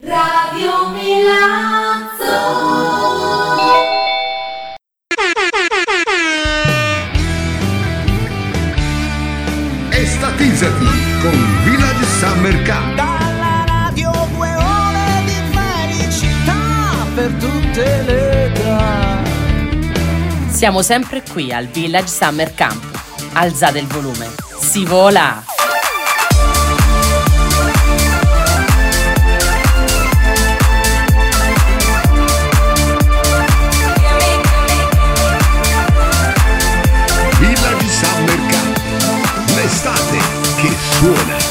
Radio Milazzo. Estatizzati con Village Summer Camp. Dalla radio 2 ore di felicità per tutte le età. Siamo sempre qui al Village Summer Camp. Alzate il volume, si vola! Village Summer Camp. L'estate che suona.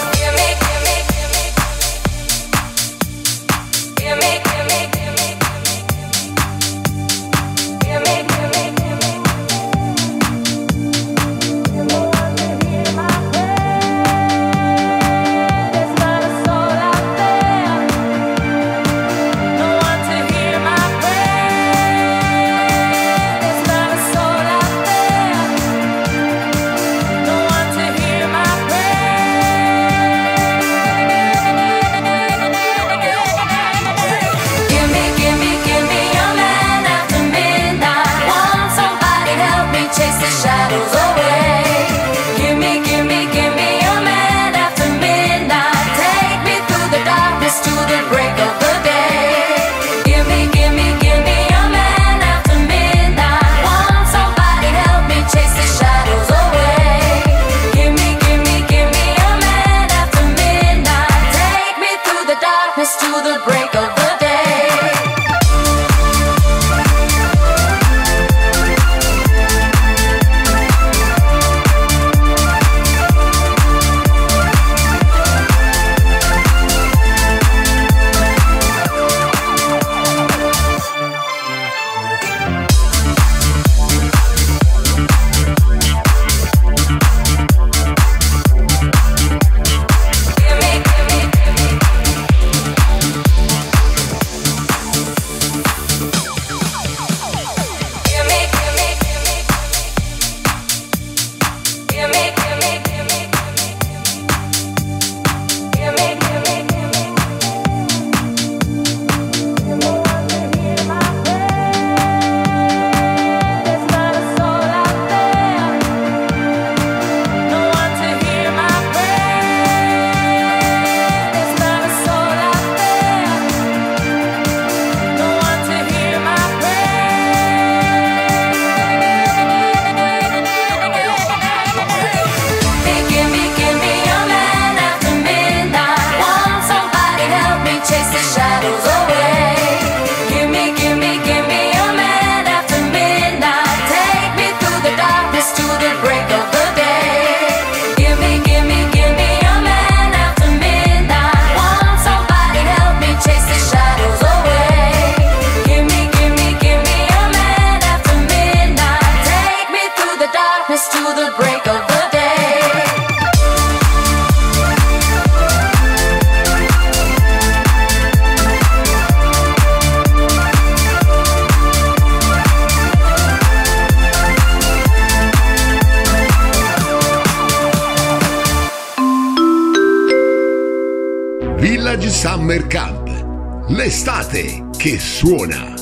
Village Summer Camp. L'estate che suona.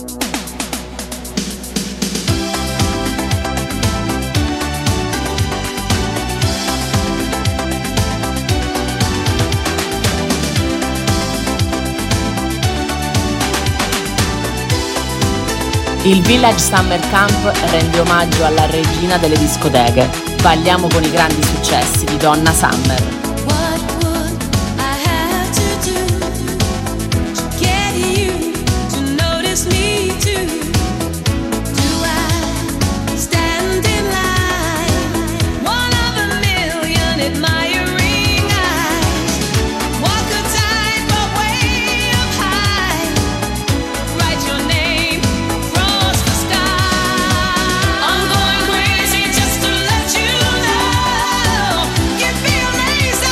Il Village Summer Camp rende omaggio alla regina delle discoteche. Balliamo con i grandi successi di Donna Summer. I'm going crazy just to let you know. You feel amazing.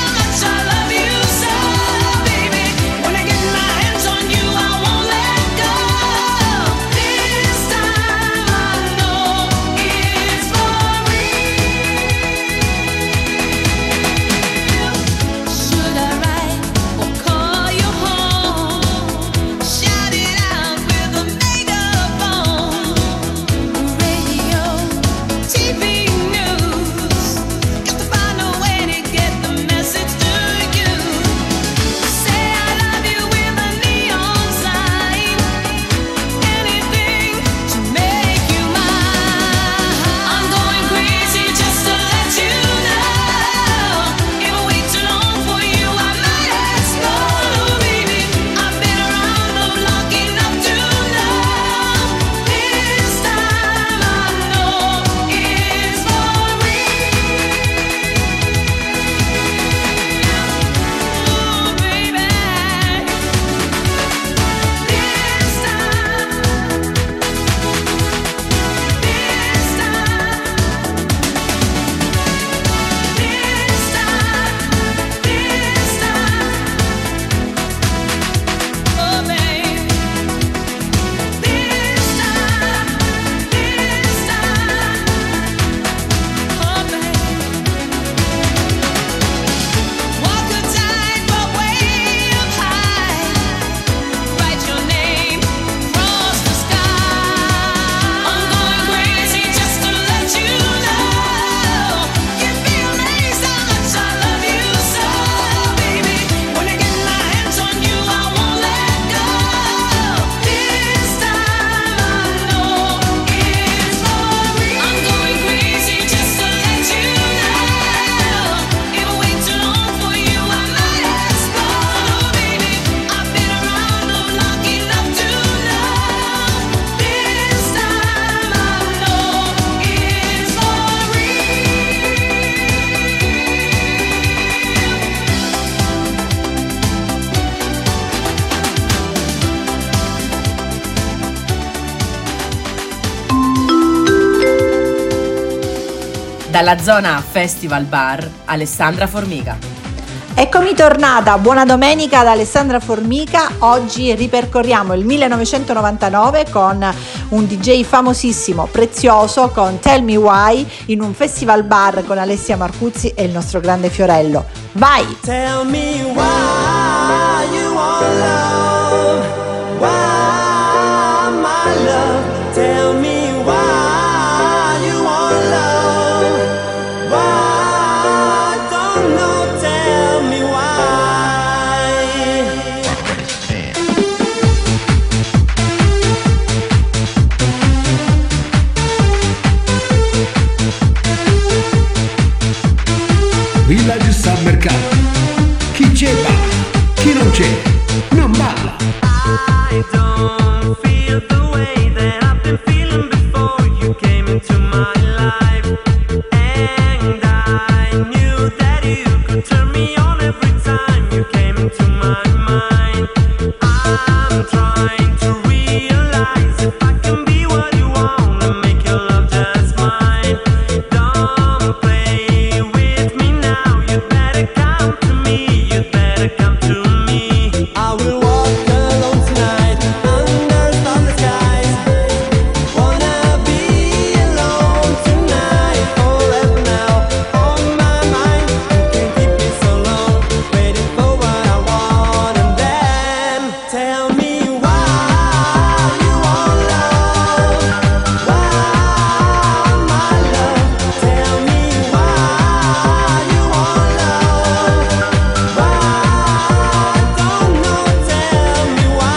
Dalla zona Festival Bar, Alessandra Formica. Eccomi tornata, buona domenica da Alessandra Formica. Oggi ripercorriamo il 1999 con un DJ famosissimo, Prezioso, con Tell Me Why, in un festival bar con Alessia Marcuzzi e il nostro grande Fiorello. Vai! Tell me why you want love, why my love, tell me why you want love, why, don't know, tell me why. Village Summer Camp. Chi c'è balla, chi non c'è non balla. I don't feel the way that I've been feeling before you came into my life, and I knew that you could turn me on every time you came into my mind. I'm trying to realize if I can be what you want and make your love just mine. Don't play with me now, you better come to me, you better come to me. I will walk alone tonight under starless skies. Wanna be alone tonight, forever now. On my mind, you can't keep me so long, waiting for what I want. And then tell me why you want love, why my love. Tell me why you want love, why, don't know, tell me why.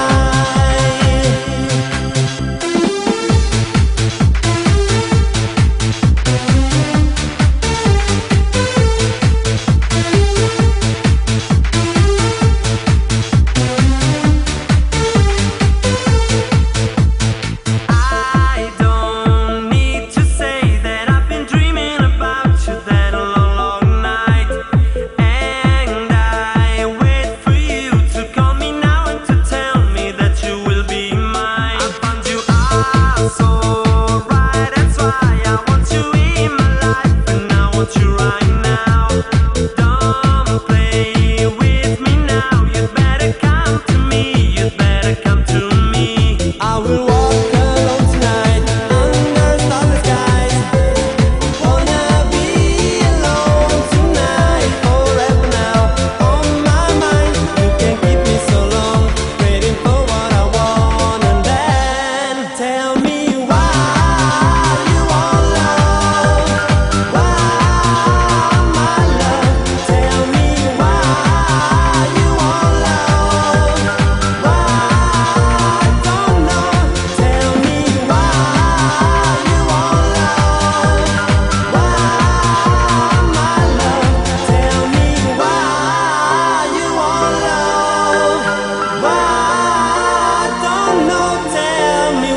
I don't need to say that I've been dreaming about you that long, long night, and I wait for you to call me now and to tell me that you will be mine. I found you are so right, that's why I want you in my life, and I want you right now. Don't play with me now, you better come to me, you better come to me. I will walk alone tonight under starless skies. Wanna be alone tonight, forever now. On my mind, you can't keep me so long, waiting for what I want. And then tell me why you want love, why my love. Tell me why you want love, why, don't know. Tell me why you want love, why my love. Tell me why you want love, why, don't know, tell me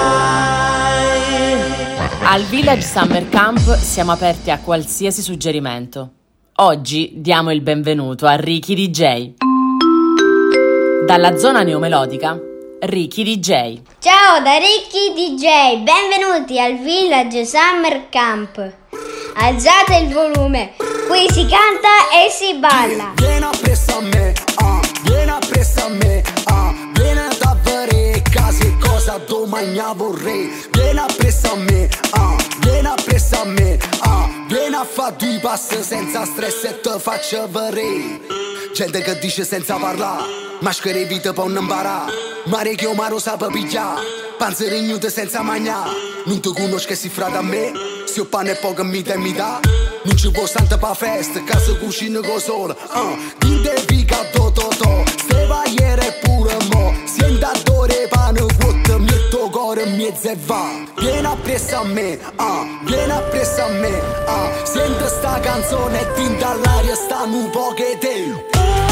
why. Al Village Summer Camp siamo aperti a qualsiasi suggerimento. Oggi diamo il benvenuto a Ricky DJ. Dalla zona neomelodica, Ricky DJ. Ciao da Ricky DJ, benvenuti al Village Summer Camp. Alzate il volume, qui si canta e si balla. Vieni appresso a me, vieni appresso a me, vieni da vedere che cosa domani vorrei. Vieni appresso a me, vieni appresso a me, vieni a fare due passi senza stress e te faccio vedere. Gente che dice senza parlare, maschere vita per non imparare. Mare che omaro sa per pigliare, panze rignute senza mangiare. Non ti conosco si frate a me, se ho pane e poco mi dà. Non ci può santa pa festa, casa cucina con sole. Ti devi catto totò, ste vagliere pure mo. Senta d'ore pane vuoto, metto cuore in mezzo e va. Vieni appresso a me, vieni appresso a me. Senta sta canzone e tinta all'aria stanno un po' che te.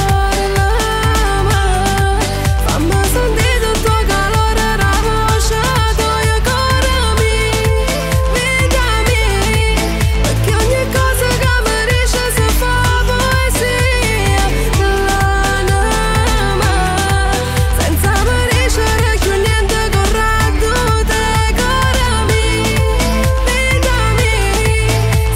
Fammi sentire il tuo calore, la voce tua, cuore mio, vita mia, perché ogni cosa che mi dice si fa poesia dell'anima, senza mi dicere più niente corretto, te cuore mio, vita mia,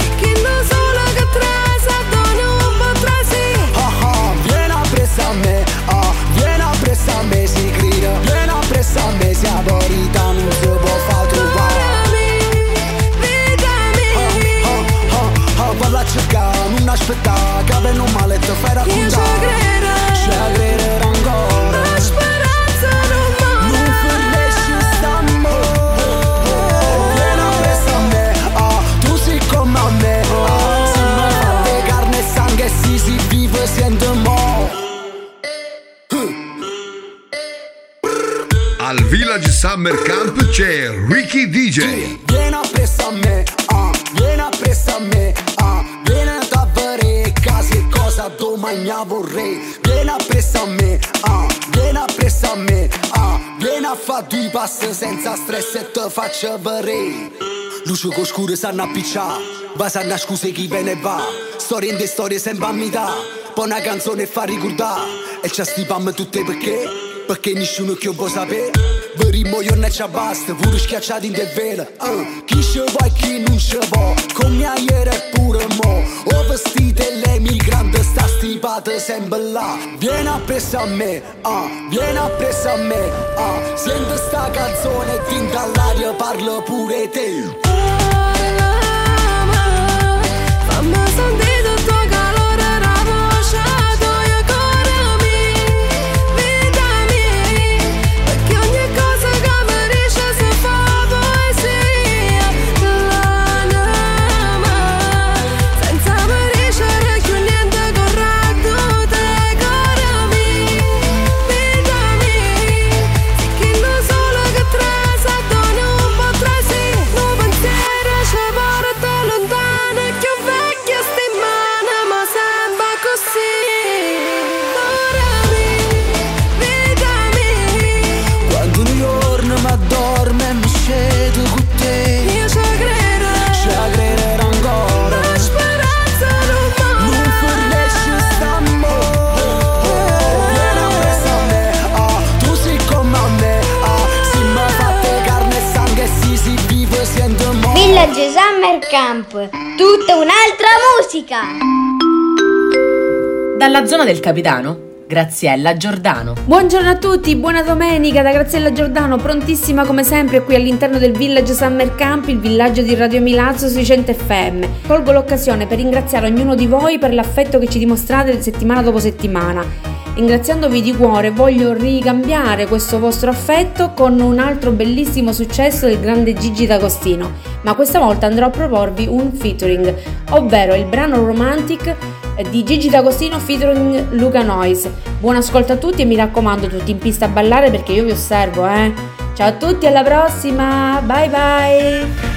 Al Village Summer Camp c'è Ricky DJ. Vieni appresso a me, vieni appresso a me, vieni a vedere che cosa domani vorrei. Vieni appresso a me, vieni appresso a me, vieni a fare due passi senza stress e te faccio vedere. Luce con scure sanno appicciare, va sanno scuse chi ve ne va. Storie in de storie sempre a metà, poi una canzone fa ricordare. E ci stipiamo tutte perché nessuno che vuoi sapere. Verimo io non ci basta, pure schiacciati in del velo. Chi ci vuoi e chi non ci vuoi, con mia ieri e pure mo. Ho vestito e lei migrante sta stipata sempre là. Vieni appresso a me, vieni appresso a me, senti sta canzone e tinta all'aria parla pure te. Fammi sentire il tuo calore, la voce tua cuore mia, vita mia, perché ogni cosa che mi dice si fa poesia. L'anima, senza mi dicere più niente corretto, te cuore mia, vita mia, chi lo solo che trasa, non un po' trasi, non pensiero ci porta lontano, più vecchia stimana, ma sembra così. Cuore mia, vita mia, Quando un giorno mi addormo e mi scedo con te, io ci credo ancora. la speranza non Non muore. fornisce st'amore. Vieni appresso a me, tu sei come a me, si mi fatte carne e sangue, si vive sento amore. Village Summer Camp, tutta un'altra musica. Dalla zona del capitano, Graziella Giordano. Buongiorno a tutti, buona domenica da Graziella Giordano, prontissima come sempre qui all'interno del Village Summer Camp, il villaggio di Radio Milazzo sui 100 FM. Colgo l'occasione per ringraziare ognuno di voi per l'affetto che ci dimostrate settimana dopo settimana. Ringraziandovi di cuore voglio ricambiare questo vostro affetto con un altro bellissimo successo del grande Gigi D'Agostino, ma questa volta andrò a proporvi un featuring, ovvero il brano Romantic di Gigi D'Agostino featuring Luca Noise. Buon ascolto a tutti e mi raccomando tutti in pista a ballare perché io vi osservo, Ciao a tutti, alla prossima, bye bye!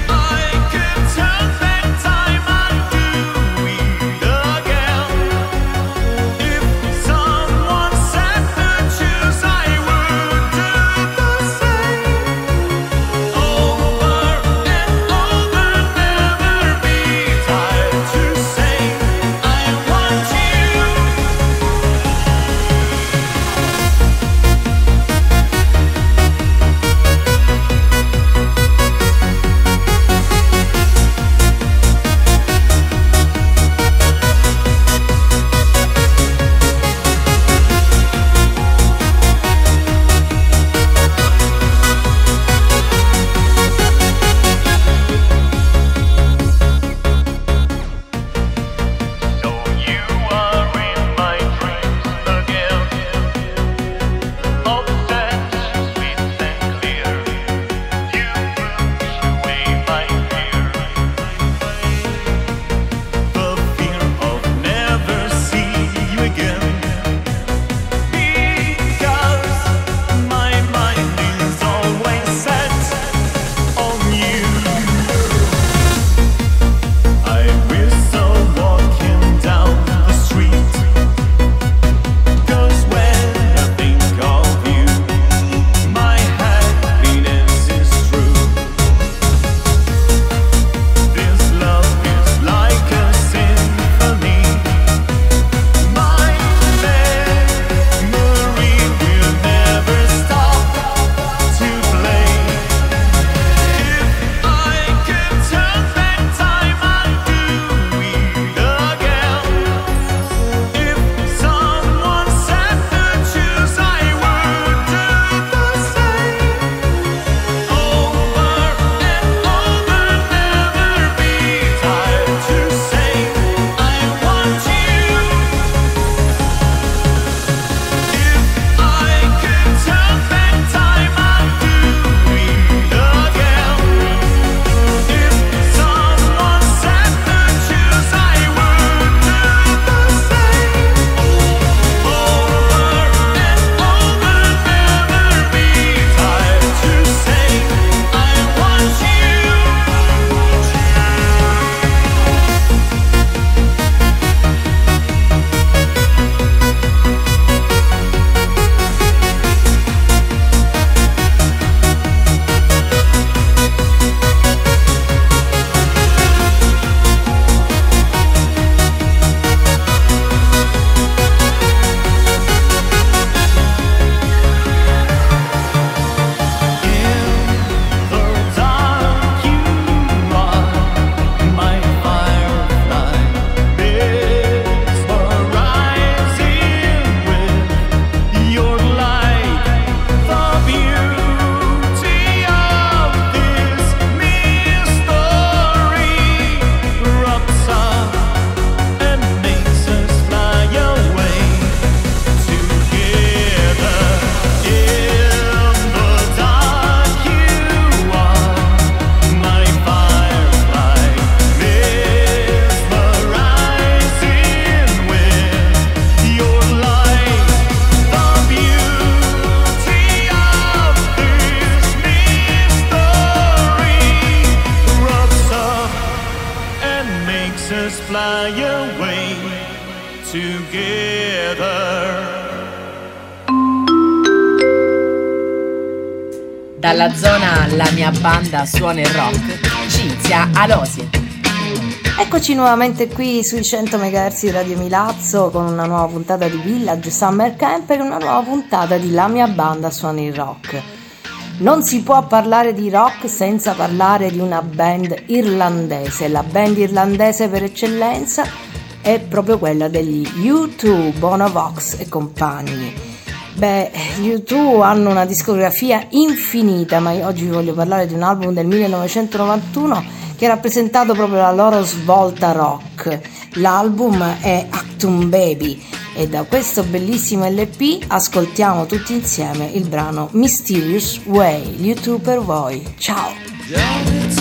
Dalla zona La mia banda suona il rock, Cinzia Alosi. Eccoci nuovamente qui sui 100 MHz di Radio Milazzo con una nuova puntata di Village Summer Camp e una nuova puntata di La mia banda suona il rock. Non si può parlare di rock senza parlare di una band irlandese. La band irlandese per eccellenza è proprio quella degli U2, Bono Vox e compagni. Gli U2 hanno una discografia infinita, ma io oggi vi voglio parlare di un album del 1991 che ha rappresentato proprio la loro svolta rock. L'album è Achtung Baby e da questo bellissimo LP ascoltiamo tutti insieme il brano Mysterious Way. Gli U2 per voi. Ciao!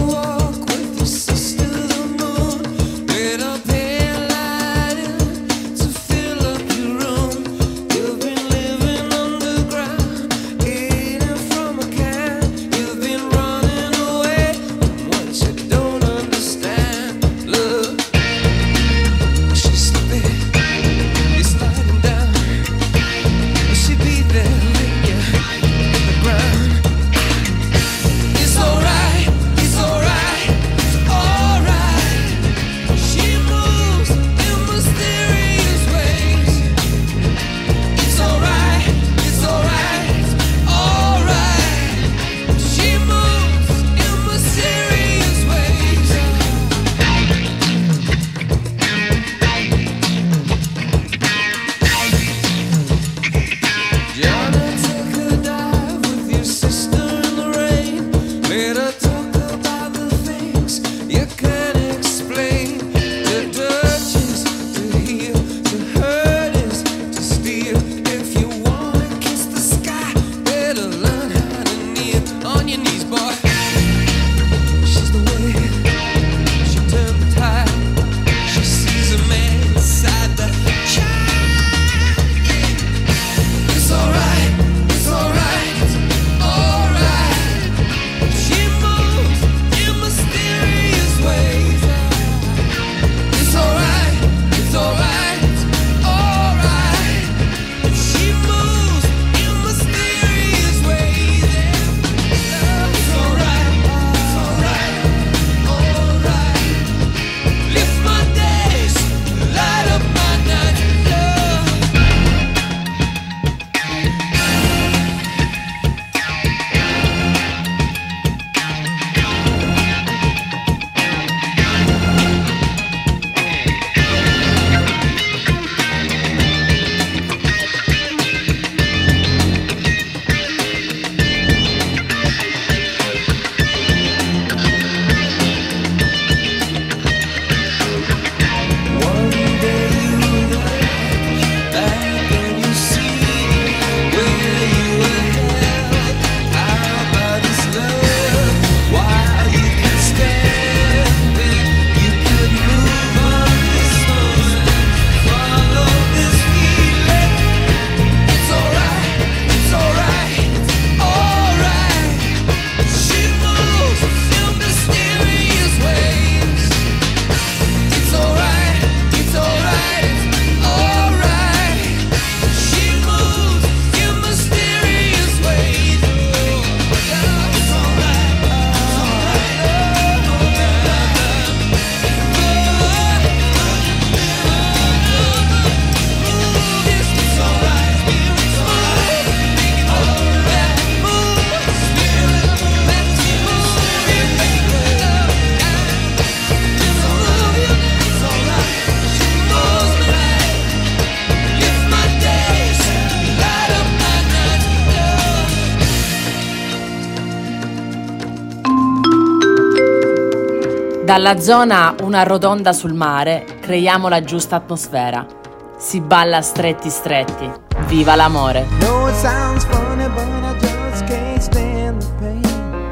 Dalla zona Una rotonda sul mare creiamo la giusta atmosfera. Si balla stretti stretti. Viva l'amore! No, it sounds funny, but I just can't stand the pain.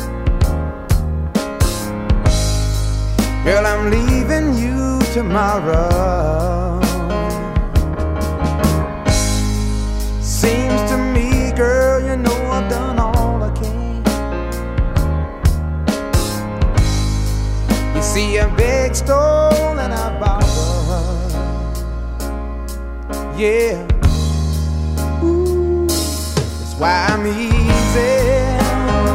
Girl, I'm leaving you tomorrow. Seems to me, girl, you know I've done all I can. You see a big stone and I borrow. Yeah. Ooh, that's why I'm easy.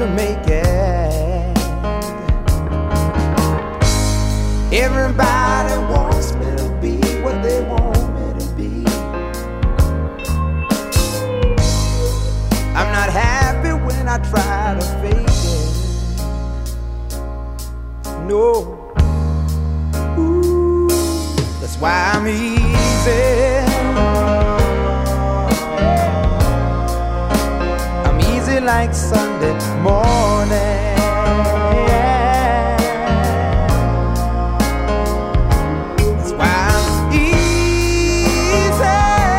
to make it. Everybody wants me to be what they want me to be. I'm not happy when I try to fake it. No. Ooh, that's why I'm easy. I'm easy like Sunday morning. That's why I'm easy.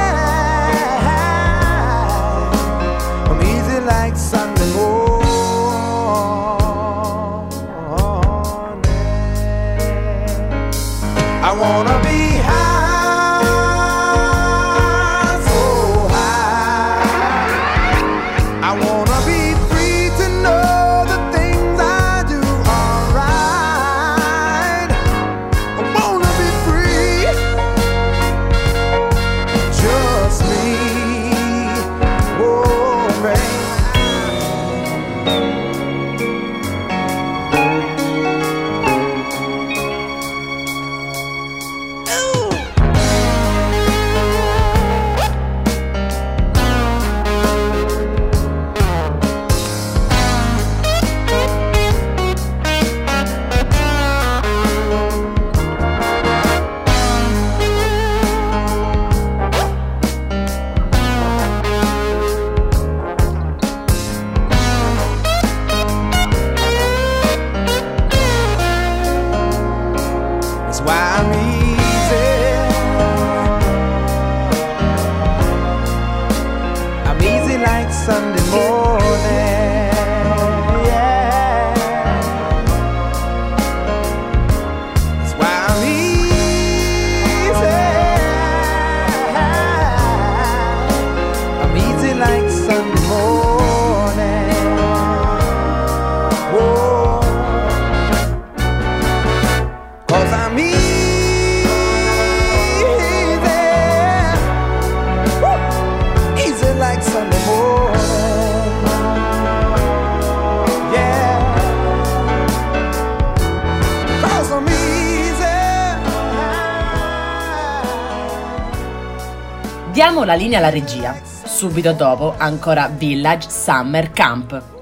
I'm easy like Sunday morning. I wanna be high, so high. I wanna be free to know the things I do are right. I wanna be free, just me, oh baby. That's why I'm easy. I'm easy like Sunday morning. Yeah. That's why I'm easy. I'm easy like Sunday morning. Whoa. 'Cause I'm easy. Woo. Easy like Sunday morning. Yeah. 'Cause I'm easy. Diamo la linea alla regia. Subito dopo ancora Village Summer Camp.